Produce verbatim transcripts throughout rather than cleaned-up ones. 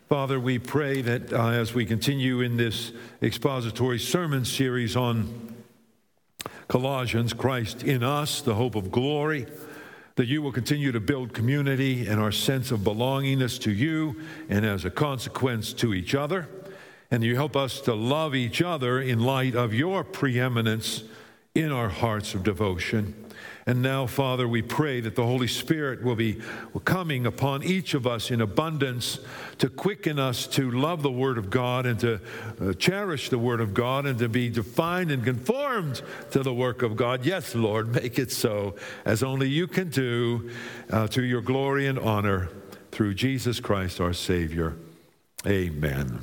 Father, we pray that uh, as we continue in this expository sermon series on Colossians, Christ in us, the hope of glory, that you will continue to build community and our sense of belongingness to you and as a consequence to each other. And you help us to love each other in light of your preeminence in our hearts of devotion. And now, Father, we pray that the Holy Spirit will be coming upon each of us in abundance to quicken us to love the Word of God and to uh, cherish the Word of God and to be defined and conformed to the work of God. Yes, Lord, make it so, as only you can do, uh, to your glory and honor, through Jesus Christ our Savior. Amen.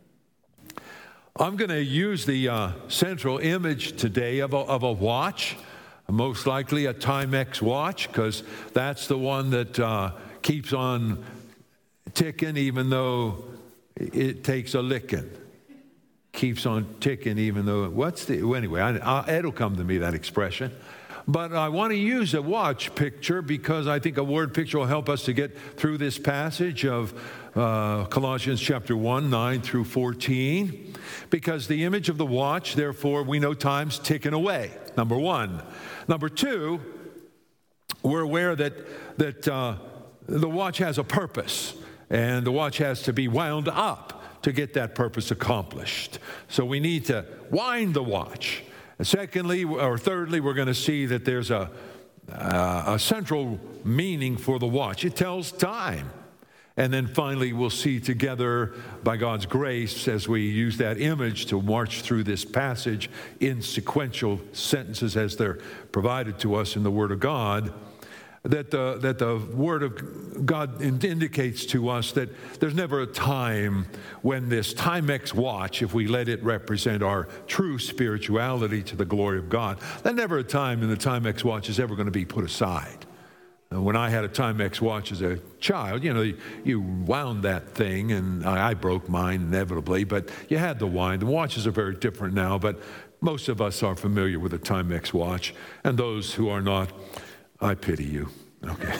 I'm going to use the uh, central image today of a, of a watch. Most likely a Timex watch, because that's the one that uh, keeps on ticking even though it takes a licking. Keeps on ticking even though, what's the, well, anyway, I, I, it'll come to me, that expression. But I want to use a watch picture because I think a word picture will help us to get through this passage of uh, Colossians chapter one, nine through fourteen. Because the image of the watch, therefore, we know time's ticking away, number one. Number two, we're aware that, that uh, the watch has a purpose, and the watch has to be wound up to get that purpose accomplished. So we need to wind the watch. And secondly, or thirdly, we're going to see that there's a, uh, a central meaning for the watch. It tells time. And then finally, we'll see together, by God's grace, as we use that image to march through this passage in sequential sentences as they're provided to us in the Word of God, that the, that the Word of God indicates to us that there's never a time when this Timex watch, if we let it represent our true spirituality to the glory of God, there's never a time when the Timex watch is ever going to be put aside. When I had a Timex watch as a child, you know, you, you wound that thing, and I, I broke mine inevitably, but you had to wind. The watches are very different now, but most of us are familiar with a Timex watch, and those who are not, I pity you. Okay.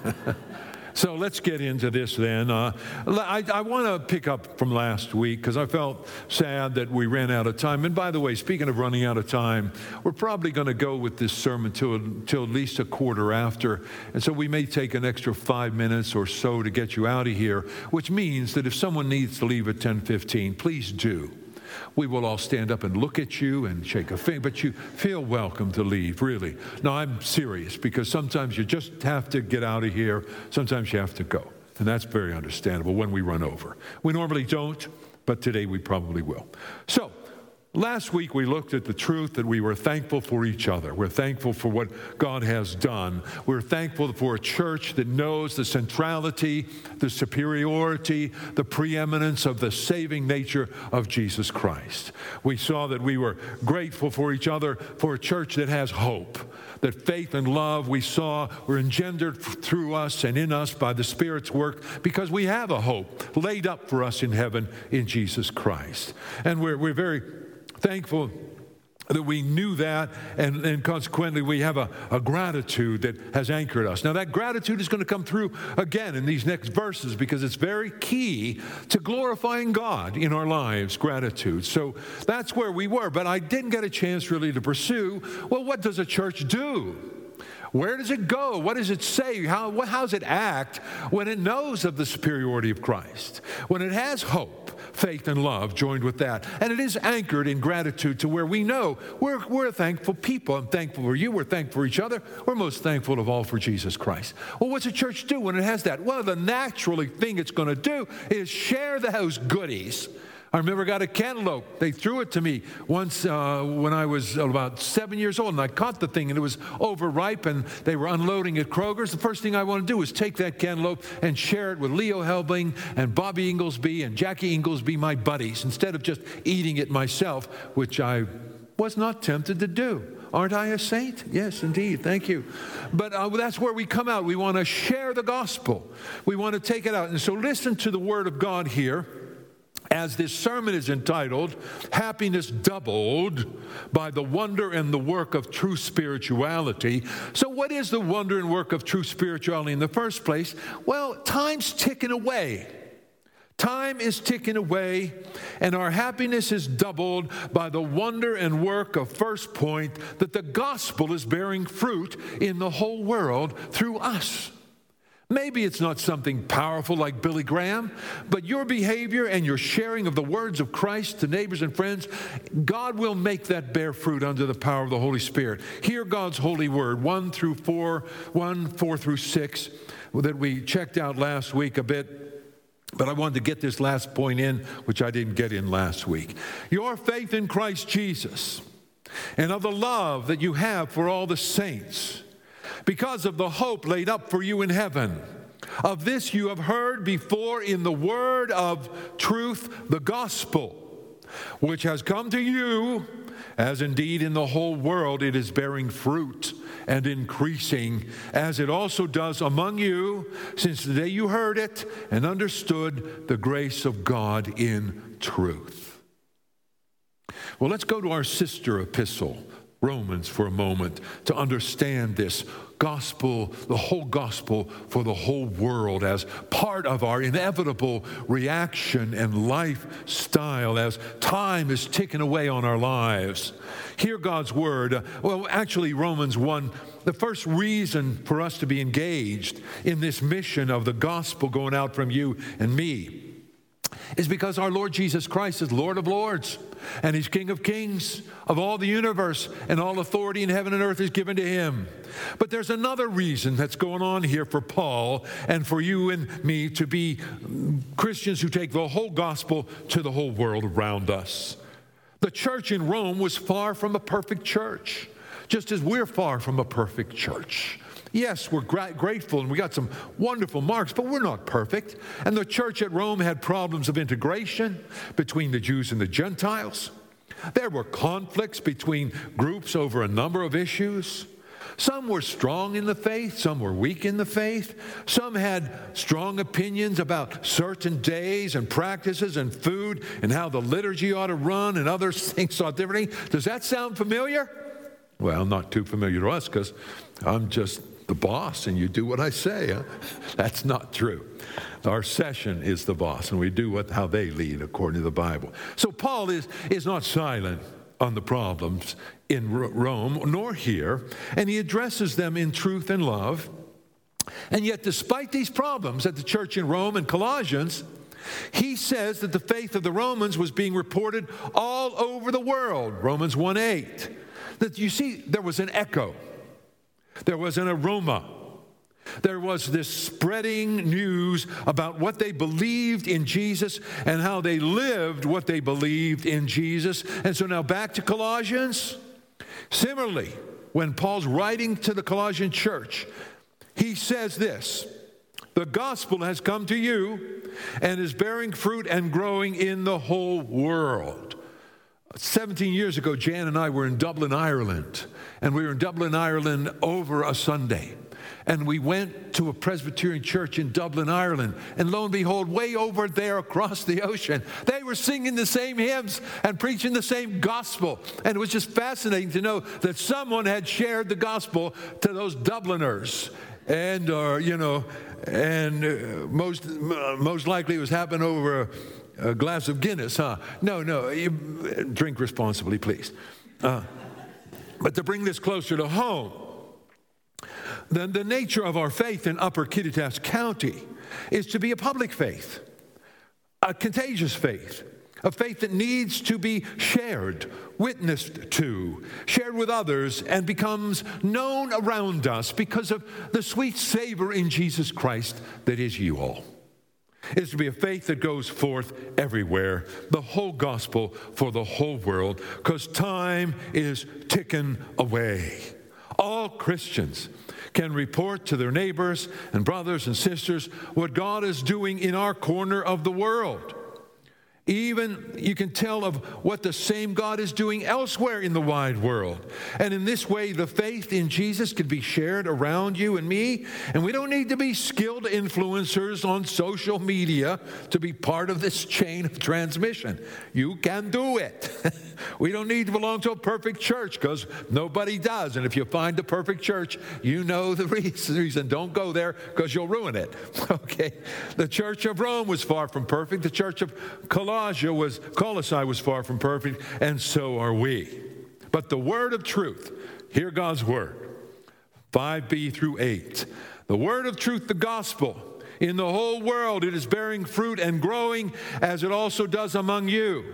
So let's get into this then. Uh, I, I want to pick up from last week because I felt sad that we ran out of time. And by the way, speaking of running out of time, we're probably going to go with this sermon till, till at least a quarter after. And so we may take an extra five minutes or so to get you out of here, which means that if someone needs to leave at ten fifteen, please do. We will all stand up and look at you and shake a finger, but you feel welcome to leave, really. No, I'm serious, because sometimes you just have to get out of here. Sometimes you have to go, and that's very understandable when we run over. We normally don't, but today we probably will. So, last week we looked at the truth that we were thankful for each other. We're thankful for what God has done. We're thankful for a church that knows the centrality, the superiority, the preeminence of the saving nature of Jesus Christ. We saw that we were grateful for each other, for a church that has hope, that faith and love we saw were engendered through us and in us by the Spirit's work, because we have a hope laid up for us in heaven in Jesus Christ. And we're, we're very thankful that we knew that, and, and consequently we have a, a gratitude that has anchored us. Now that gratitude is going to come through again in these next verses, because it's very key to glorifying God in our lives, gratitude. So that's where we were, but I didn't get a chance really to pursue, well, what does a church do? Where does it go? What does it say? How, how does it act when it knows of the superiority of Christ? When it has hope, faith, and love joined with that. And it is anchored in gratitude to where we know we're, we're a thankful people. I'm thankful for you. We're thankful for each other. We're most thankful of all for Jesus Christ. Well, what's a church do when it has that? Well, the natural thing it's going to do is share those goodies. I remember I got a cantaloupe. They threw it to me once uh, when I was about seven years old, and I caught the thing, and it was overripe, and they were unloading at Kroger's. The first thing I want to do is take that cantaloupe and share it with Leo Helbing and Bobby Inglesby and Jackie Inglesby, my buddies, instead of just eating it myself, which I was not tempted to do. Aren't I a saint? Yes, indeed. Thank you. But uh, that's where we come out. We want to share the gospel. We want to take it out. And so listen to the word of God here, as this sermon is entitled, Happiness Doubled by the Wonder and the Work of True Spirituality. So what is the wonder and work of true spirituality in the first place? Well, time's ticking away. Time is ticking away, and our happiness is doubled by the wonder and work of First Point that the gospel is bearing fruit in the whole world through us. Maybe it's not something powerful like Billy Graham, but your behavior and your sharing of the words of Christ to neighbors and friends, God will make that bear fruit under the power of the Holy Spirit. Hear God's holy word, one through four, one, four through six, that we checked out last week a bit. But I wanted to get this last point in, which I didn't get in last week. Your faith in Christ Jesus and of the love that you have for all the saints, because of the hope laid up for you in heaven. Of this you have heard before in the word of truth, the gospel, which has come to you, as indeed in the whole world it is bearing fruit and increasing, as it also does among you, since the day you heard it and understood the grace of God in truth. Well, let's go to our sister epistle, Romans, for a moment to understand this gospel, the whole gospel for the whole world as part of our inevitable reaction and lifestyle as time is ticking away on our lives. Hear God's word. Well, actually, Romans one, the first reason for us to be engaged in this mission of the gospel going out from you and me is because our Lord Jesus Christ is Lord of lords, and He's King of kings of all the universe, and all authority in heaven and earth is given to Him. But there's another reason that's going on here for Paul and for you and me to be Christians who take the whole gospel to the whole world around us. The church in Rome was far from a perfect church, just as we're far from a perfect church. Yes, we're gra- grateful and we got some wonderful marks, but we're not perfect. And the church at Rome had problems of integration between the Jews and the Gentiles. There were conflicts between groups over a number of issues. Some were strong in the faith, some were weak in the faith. Some had strong opinions about certain days and practices and food and how the liturgy ought to run, and others think so differently. Does that sound familiar? Well, not too familiar to us because I'm just the boss and you do what I say. Huh? That's not true. Our session is the boss and we do what how they lead according to the Bible. So Paul is, is not silent on the problems in Rome nor here, and he addresses them in truth and love. And yet despite these problems at the church in Rome and Colossians, he says that the faith of the Romans was being reported all over the world. Romans one eight. That you see, there was an echo. There was an aroma. There was this spreading news about what they believed in Jesus and how they lived what they believed in Jesus. And so now back to Colossians. Similarly, when Paul's writing to the Colossian church, he says this: the gospel has come to you and is bearing fruit and growing in the whole world. seventeen years ago, Jan and I were in Dublin, Ireland, and we were in Dublin, Ireland over a Sunday. And we went to a Presbyterian church in Dublin, Ireland, and lo and behold, way over there across the ocean, they were singing the same hymns and preaching the same gospel. And it was just fascinating to know that someone had shared the gospel to those Dubliners. And, uh, you know, and uh, most, uh, most likely it was happening over a, a glass of Guinness, huh? No, no, you, drink responsibly, please. Uh, but to bring this closer to home, the, the nature of our faith in Upper Kittitas County is to be a public faith, a contagious faith, a faith that needs to be shared, witnessed to, shared with others, and becomes known around us because of the sweet savor in Jesus Christ that is you all. It's to be a faith that goes forth everywhere, the whole gospel for the whole world, because time is ticking away. All Christians can report to their neighbors and brothers and sisters what God is doing in our corner of the world. Even you can tell of what the same God is doing elsewhere in the wide world. And in this way, the faith in Jesus could be shared around you and me. And we don't need to be skilled influencers on social media to be part of this chain of transmission. You can do it. We don't need to belong to a perfect church, because nobody does. And if you find the perfect church, you know the reason. Don't go there, because you'll ruin it. Okay? The Church of Rome was far from perfect. The Church of Colossae was, Colossae was far from perfect, and so are we. But the word of truth, hear God's word, five b through eight. The word of truth, the gospel, in the whole world it is bearing fruit and growing, as it also does among you,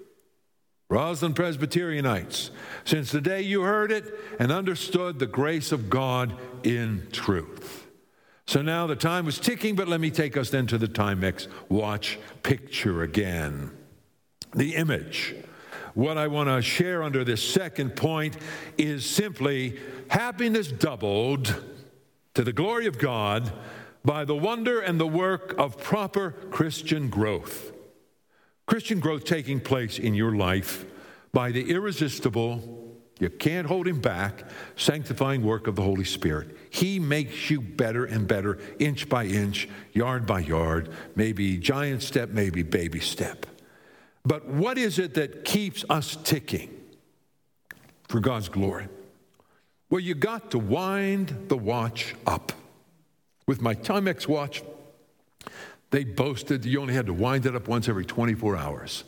Roslyn Presbyterianites, since the day you heard it and understood the grace of God in truth. So now the time was ticking, but let me take us then to the Timex watch picture again. The image. What I want to share under this second point is simply happiness doubled to the glory of God by the wonder and the work of proper Christian growth. Christian growth taking place in your life by the irresistible, you can't hold him back, sanctifying work of the Holy Spirit. He makes you better and better, inch by inch, yard by yard, maybe giant step, maybe baby step. But what is it that keeps us ticking for God's glory? Well, you got to wind the watch up. With my Timex watch, they boasted you only had to wind it up once every twenty-four hours.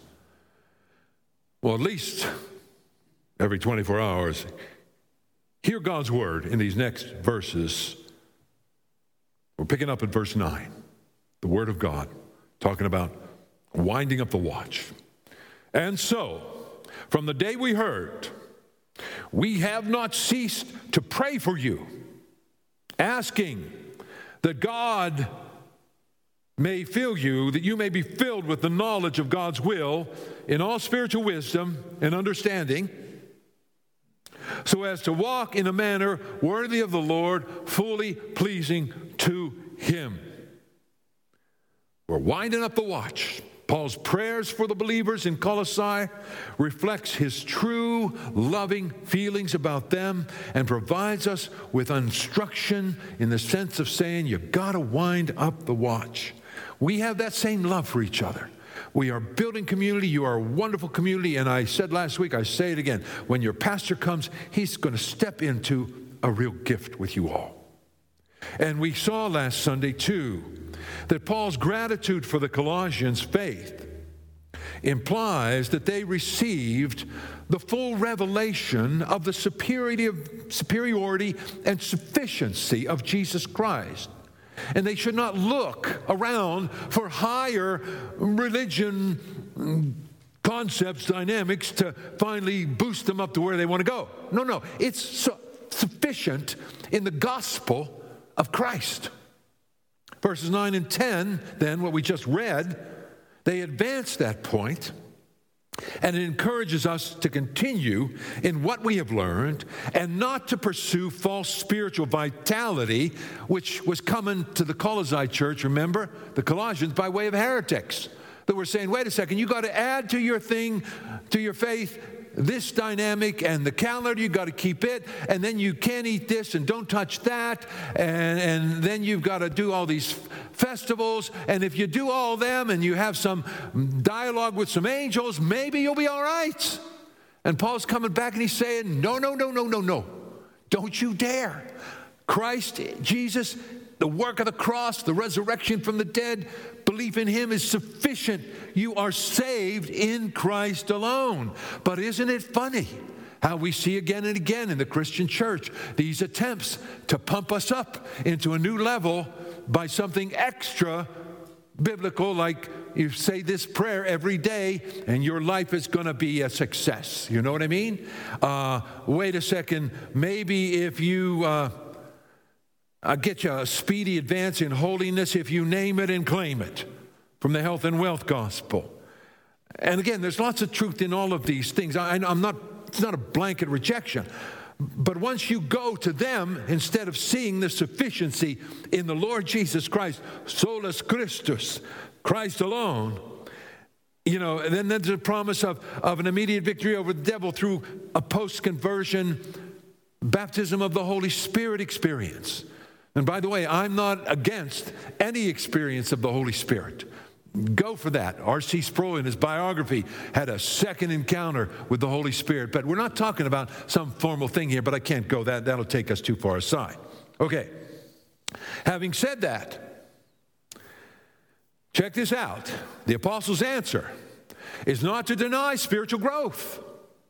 Well, at least every twenty-four hours. Hear God's word in these next verses. We're picking up at verse nine, the word of God, talking about winding up the watch. And so, from the day we heard, we have not ceased to pray for you, asking that God may fill you, that you may be filled with the knowledge of God's will in all spiritual wisdom and understanding, so as to walk in a manner worthy of the Lord, fully pleasing to Him. We're winding up the watch. Paul's prayers for the believers in Colossae reflects his true loving feelings about them and provides us with instruction in the sense of saying, you got to wind up the watch. We have that same love for each other. We are building community. You are a wonderful community. And I said last week, I say it again, when your pastor comes, he's going to step into a real gift with you all. And we saw last Sunday, too, that Paul's gratitude for the Colossians' faith implies that they received the full revelation of the superiority and sufficiency of Jesus Christ. And they should not look around for higher religion concepts, dynamics to finally boost them up to where they want to go. No, no, it's su- sufficient in the gospel of Christ. Verses nine and ten, then, what we just read, they advance that point, and it encourages us to continue in what we have learned and not to pursue false spiritual vitality, which was coming to the Colossae church, remember? The Colossians, by way of heretics that were saying, wait a second, you got to add to your thing, to your faith, this dynamic, and the calendar, you got to keep it, and then you can't eat this and don't touch that, and, and then you've got to do all these festivals, and if you do all them and you have some dialogue with some angels, maybe you'll be all right. And Paul's coming back and he's saying, no, no, no, no, no, no. Don't you dare. Christ, Jesus, the work of the cross, the resurrection from the dead, belief in Him is sufficient. You are saved in Christ alone. But isn't it funny how we see again and again in the Christian church these attempts to pump us up into a new level by something extra biblical, like you say this prayer every day and your life is going to be a success. You know what I mean? Uh, wait a second. Maybe if you... Uh, I'll get you a speedy advance in holiness if you name it and claim it from the health and wealth gospel. And again, there's lots of truth in all of these things. I, I'm not, it's not a blanket rejection. But once you go to them, instead of seeing the sufficiency in the Lord Jesus Christ, solus Christus, Christ alone, You know, and then there's a promise of, of an immediate victory over the devil through a post-conversion baptism of the Holy Spirit experience. And by the way, I'm not against any experience of the Holy Spirit. Go for that. R C Sproul, in his biography, had a second encounter with the Holy Spirit. But we're not talking about some formal thing here, but I can't go. That, that'll take us too far aside. Okay. Having said that, check this out. The apostle's answer is not to deny spiritual growth.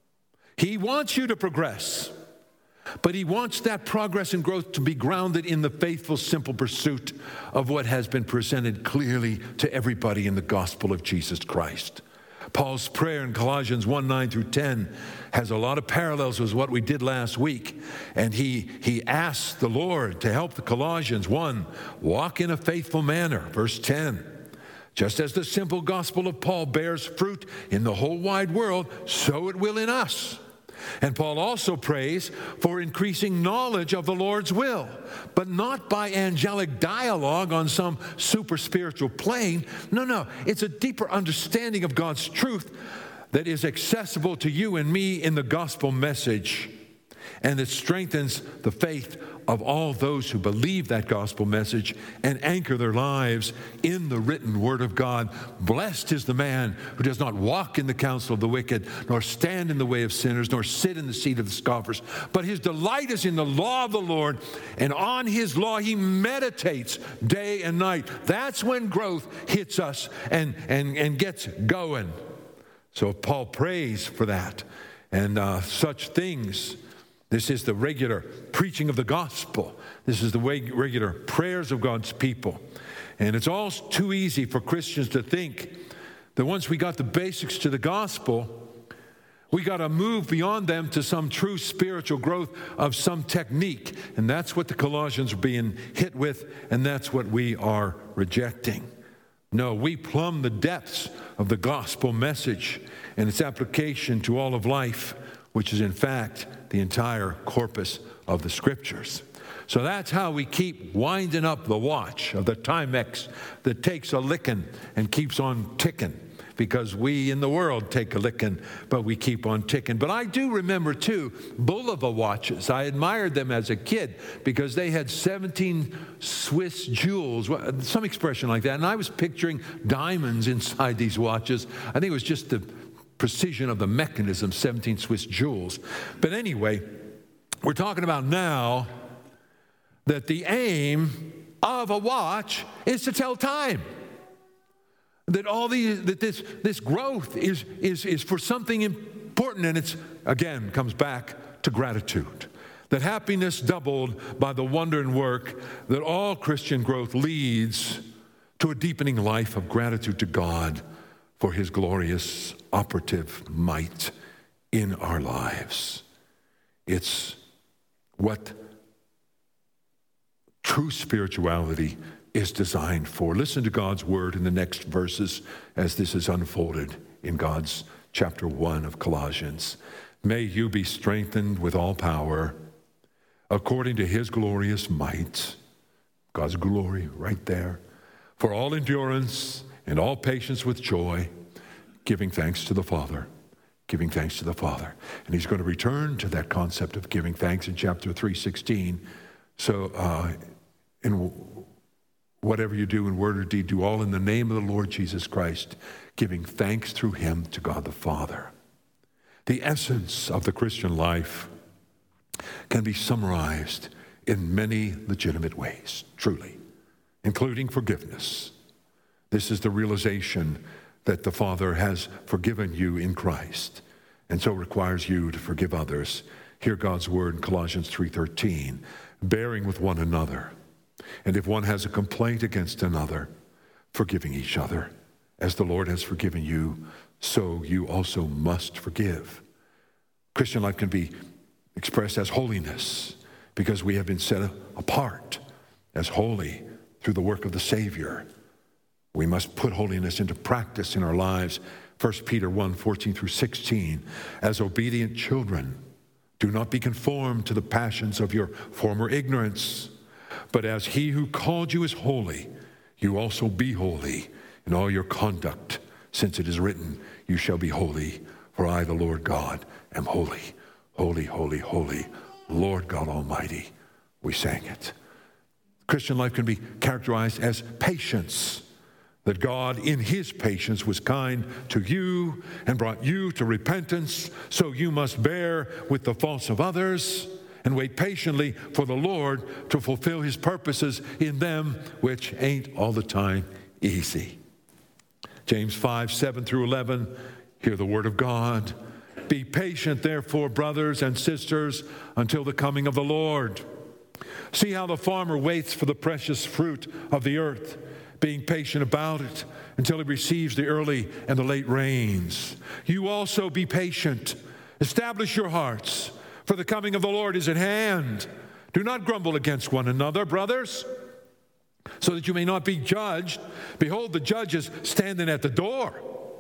He wants you to progress. But he wants that progress and growth to be grounded in the faithful, simple pursuit of what has been presented clearly to everybody in the gospel of Jesus Christ. Paul's prayer in Colossians one, nine through ten has a lot of parallels with what we did last week. And he, he asked the Lord to help the Colossians, one, walk in a faithful manner, verse ten. Just as the simple gospel of Paul bears fruit in the whole wide world, so it will in us. And Paul also prays for increasing knowledge of the Lord's will, but not by angelic dialogue on some super spiritual plane. No, no, it's a deeper understanding of God's truth that is accessible to you and me in the gospel message. And it strengthens the faith of all those who believe that gospel message and anchor their lives in the written word of God. Blessed is the man who does not walk in the counsel of the wicked, nor stand in the way of sinners, nor sit in the seat of the scoffers. But his delight is in the law of the Lord, and on his law he meditates day and night. That's when growth hits us and, and, and gets going. So Paul prays for that. And uh, such things. This is the regular preaching of the gospel. This is the regular prayers of God's people. And it's all too easy for Christians to think that once we got the basics to the gospel, we got to move beyond them to some true spiritual growth of some technique. And that's what the Colossians are being hit with, and that's what we are rejecting. No, we plumb the depths of the gospel message and its application to all of life, which is in fact the entire corpus of the Scriptures. So that's how we keep winding up the watch of the Timex that takes a licking and keeps on ticking, because we in the world take a licking, but we keep on ticking. But I do remember, too, Bulova watches. I admired them as a kid because they had seventeen Swiss jewels, some expression like that. And I was picturing diamonds inside these watches. I think it was just the precision of the mechanism, seventeen Swiss jewels. But anyway, we're talking about now that the aim of a watch is to tell time. That all these, that this this growth is is is for something important, and it's again comes back to gratitude. That happiness doubled by the wonder and work that all Christian growth leads to a deepening life of gratitude to God for his glorious operative might in our lives. It's what true spirituality is designed for. Listen to God's word in the next verses as this is unfolded in God's chapter one of Colossians. May you be strengthened with all power according to his glorious might. God's glory right there. For all endurance and all patience with joy, giving thanks to the Father, giving thanks to the Father. And he's going to return to that concept of giving thanks in chapter three sixteen. So uh, in whatever you do in word or deed, do all in the name of the Lord Jesus Christ, giving thanks through him to God the Father. The essence of the Christian life can be summarized in many legitimate ways, truly, including forgiveness. This is the realization that the Father has forgiven you in Christ, and so requires you to forgive others. Hear God's word in Colossians three thirteen, bearing with one another. And if one has a complaint against another, forgiving each other. As the Lord has forgiven you, so you also must forgive. Christian life can be expressed as holiness, because we have been set apart as holy through the work of the Savior. We must put holiness into practice in our lives. First Peter one, fourteen through sixteen. As obedient children, do not be conformed to the passions of your former ignorance, but as he who called you is holy, you also be holy in all your conduct, since it is written, you shall be holy, for I, the Lord God, am holy. Holy, holy, holy, Lord God Almighty. We sang it. Christian life can be characterized as patience, that God in his patience was kind to you and brought you to repentance, so you must bear with the faults of others and wait patiently for the Lord to fulfill his purposes in them, which ain't all the time easy. James five, seven through eleven, hear the word of God. Be patient, therefore, brothers and sisters, until the coming of the Lord. See how the farmer waits for the precious fruit of the earth, being patient about it until he receives the early and the late rains. You also be patient. Establish your hearts, for the coming of the Lord is at hand. Do not grumble against one another, brothers, so that you may not be judged. Behold, the judge is standing at the door.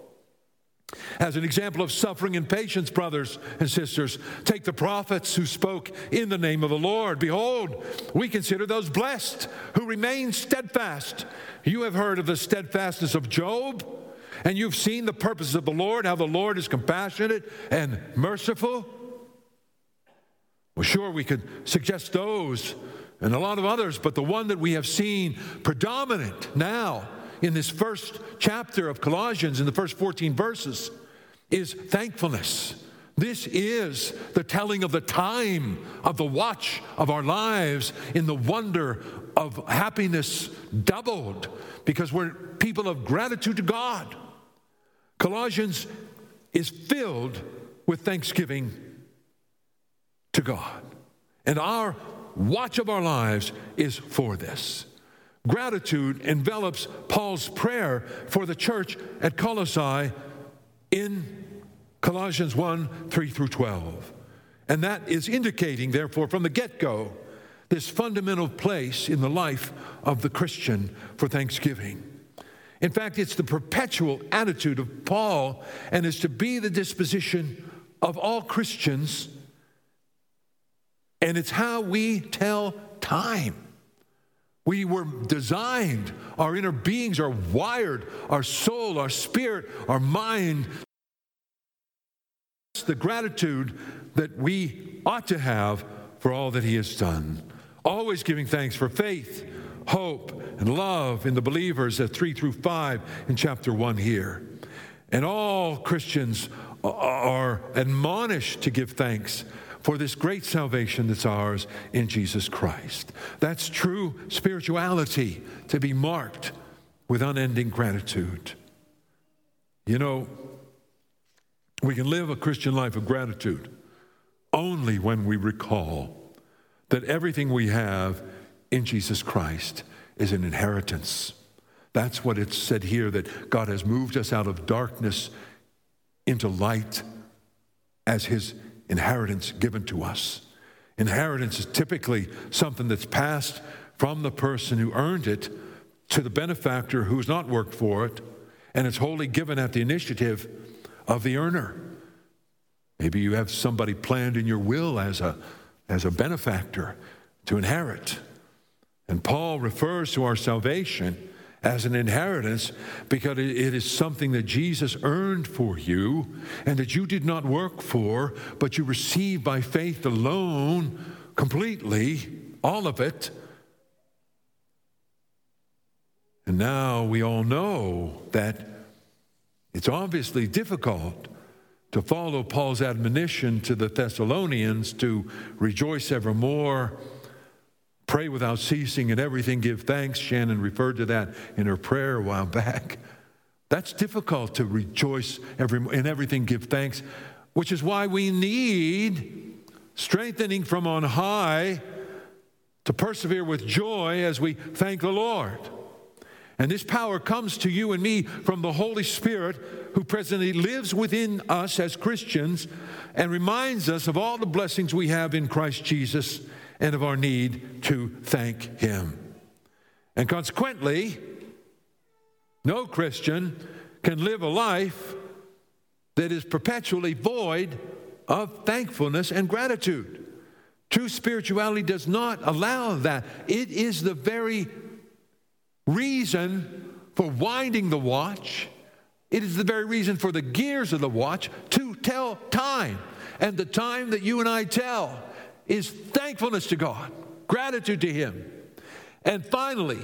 As an example of suffering and patience, brothers and sisters, take the prophets who spoke in the name of the Lord. Behold, we consider those blessed who remain steadfast. You have heard of the steadfastness of Job, and you've seen the purposes of the Lord, how the Lord is compassionate and merciful. Well, sure, we could suggest those and a lot of others, but the one that we have seen predominant now in this first chapter of Colossians, in the first fourteen verses, is thankfulness. This is the telling of the time of the watch of our lives in the wonder of happiness doubled, because we're people of gratitude to God. Colossians is filled with thanksgiving to God. And our watch of our lives is for this. Gratitude envelops Paul's prayer for the church at Colossae in Colossians one, three through twelve. And that is indicating, therefore, from the get-go, this fundamental place in the life of the Christian for thanksgiving. In fact, it's the perpetual attitude of Paul, and is to be the disposition of all Christians, and it's how we tell time. We were designed, our inner beings are wired, our soul, our spirit, our mind. That's the gratitude that we ought to have for all that he has done. Always giving thanks for faith, hope, and love in the believers at three through five in chapter one here. And all Christians are admonished to give thanks for this great salvation that's ours in Jesus Christ. That's true spirituality, to be marked with unending gratitude. You know, we can live a Christian life of gratitude only when we recall that everything we have in Jesus Christ is an inheritance. That's what it's said here, that God has moved us out of darkness into light as his inheritance given to us. Inheritance is typically something that's passed from the person who earned it to the benefactor who's not worked for it, and it's wholly given at the initiative of the earner. Maybe you have somebody planned in your will as a, as a benefactor to inherit. And Paul refers to our salvation as an inheritance because it is something that Jesus earned for you and that you did not work for, but you received by faith alone, completely, all of it. And now we all know that it's obviously difficult to follow Paul's admonition to the Thessalonians to rejoice evermore, pray without ceasing, and everything give thanks. Shannon referred to that in her prayer a while back. That's difficult, to rejoice every, in everything give thanks, which is why we need strengthening from on high to persevere with joy as we thank the Lord. And this power comes to you and me from the Holy Spirit, who presently lives within us as Christians and reminds us of all the blessings we have in Christ Jesus and of our need to thank him. And consequently, no Christian can live a life that is perpetually void of thankfulness and gratitude. True spirituality does not allow that. It is the very reason for winding the watch, It is the very reason for the gears of the watch to tell time. And the time that you and I tell is thankfulness to God, gratitude to Him. And finally,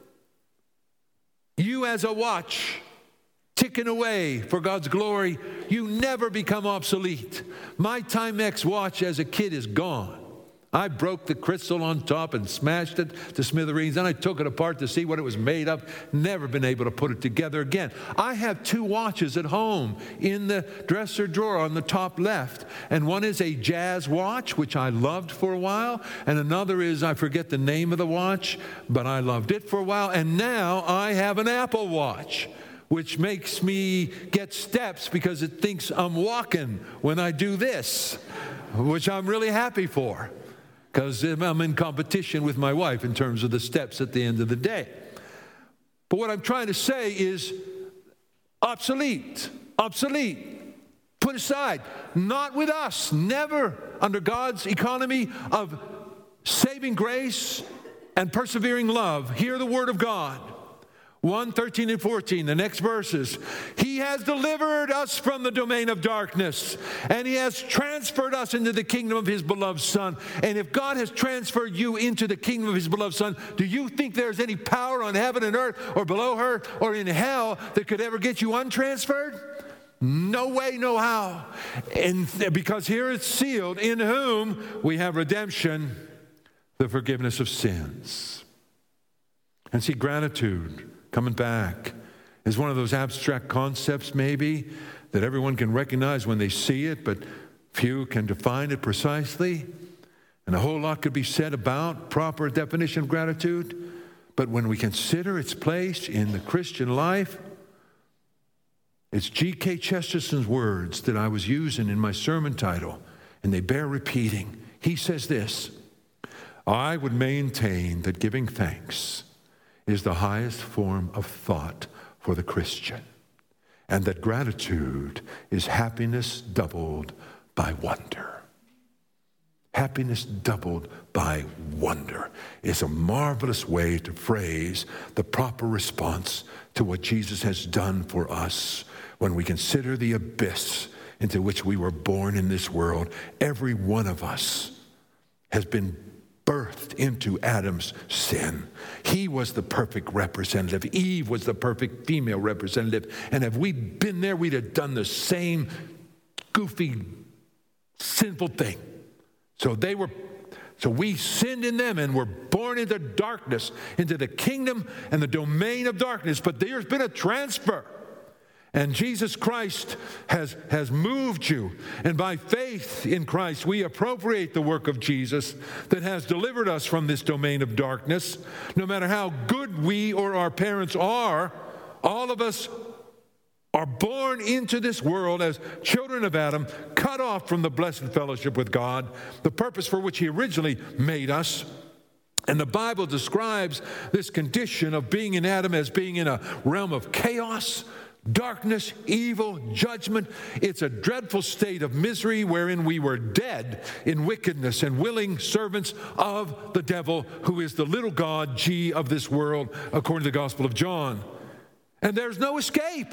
you as a watch ticking away for God's glory, you never become obsolete. My Timex watch as a kid is gone. I broke the crystal on top and smashed it to smithereens. Then I took it apart to see what it was made of. Never been able to put it together again. I have two watches at home in the dresser drawer on the top left. And one is a jazz watch, which I loved for a while. And another is, I forget the name of the watch, but I loved it for a while. And now I have an Apple Watch, which makes me get steps because it thinks I'm walking when I do this, which I'm really happy for, because I'm in competition with my wife in terms of the steps at the end of the day. But what I'm trying to say is obsolete, obsolete, put aside. Not with us, never under God's economy of saving grace and persevering love. Hear the word of God. one, thirteen and fourteen, the next verses. He has delivered us from the domain of darkness, and He has transferred us into the kingdom of His beloved Son. And if God has transferred you into the kingdom of His beloved Son, do you think there's any power on heaven and earth or below her or in hell that could ever get you untransferred? No way, no how. And because here it's sealed, in whom we have redemption, the forgiveness of sins. And see, gratitude, coming back, is one of those abstract concepts maybe that everyone can recognize when they see it, but few can define it precisely. And a whole lot could be said about proper definition of gratitude. But when we consider its place in the Christian life, it's G K Chesterton's words that I was using in my sermon title, and they bear repeating. He says this: I would maintain that giving thanks is the highest form of thought for the Christian, and that gratitude is happiness doubled by wonder. Happiness doubled by wonder is a marvelous way to phrase the proper response to what Jesus has done for us when we consider the abyss into which we were born in this world. Every one of us has been birthed into Adam's sin. He was the perfect representative. Eve was the perfect female representative. And if we'd been there, we'd have done the same goofy, sinful thing. So they were, so we sinned in them and were born into darkness, into the kingdom and the domain of darkness. But there's been a transfer. And Jesus Christ has, has moved you. And by faith in Christ, we appropriate the work of Jesus that has delivered us from this domain of darkness. No matter how good we or our parents are, all of us are born into this world as children of Adam, cut off from the blessed fellowship with God, the purpose for which He originally made us. And the Bible describes this condition of being in Adam as being in a realm of chaos, darkness, evil, judgment. It's a dreadful state of misery wherein we were dead in wickedness and willing servants of the devil, who is the little god G of this world, according to the Gospel of John. And there's no escape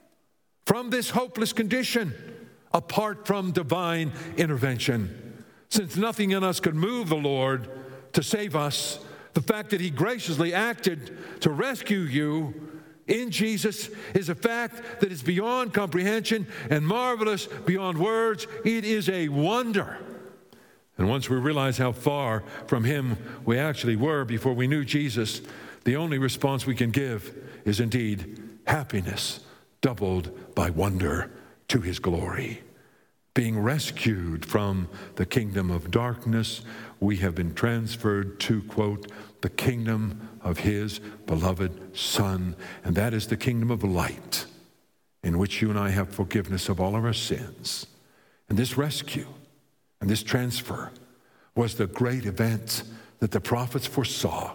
from this hopeless condition apart from divine intervention. Since nothing in us could move the Lord to save us, the fact that He graciously acted to rescue you in Jesus is a fact that is beyond comprehension and marvelous beyond words. It is a wonder. And once we realize how far from Him we actually were before we knew Jesus, the only response we can give is indeed happiness doubled by wonder to His glory. Being rescued from the kingdom of darkness, we have been transferred to, quote, the kingdom of His beloved Son, and that is the kingdom of light, in which you and I have forgiveness of all of our sins. And this rescue and this transfer was the great event that the prophets foresaw.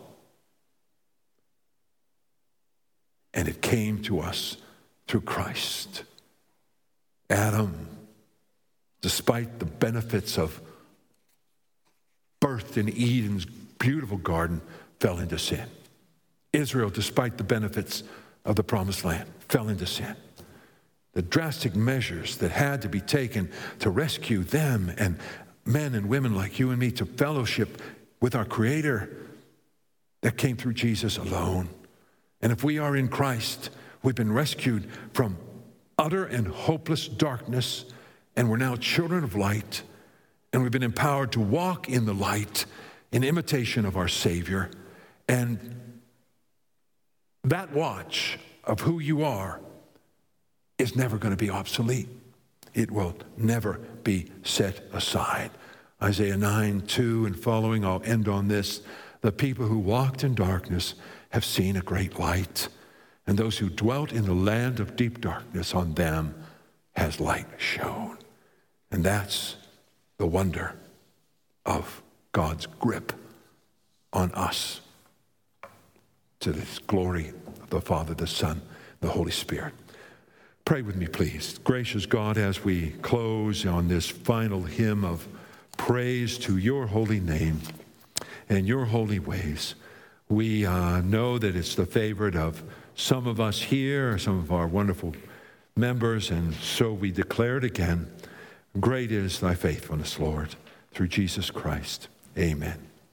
And it came to us through Christ. Adam, despite the benefits of birth in Eden's beautiful garden, fell into sin. Israel, despite the benefits of the promised land, fell into sin. the drastic measures that had to be taken to rescue them and men and women like you and me to fellowship with our Creator, that came through Jesus alone. And if we are in Christ, we've been rescued from utter and hopeless darkness, and we're now children of light, and we've been empowered to walk in the light in imitation of our Savior. And that watch of who you are is never going to be obsolete. It will never be set aside. Isaiah nine two and following, I'll end on this. The people who walked in darkness have seen a great light, and those who dwelt in the land of deep darkness, on them has light shone. And that's the wonder of God's grip on us, to the glory of the Father, the Son, the Holy Spirit. Pray with me, please. Gracious God, as we close on this final hymn of praise to your holy name and your holy ways, we uh, know that it's the favorite of some of us here, some of our wonderful members, and so we declare it again. Great is thy faithfulness, Lord, through Jesus Christ. Amen.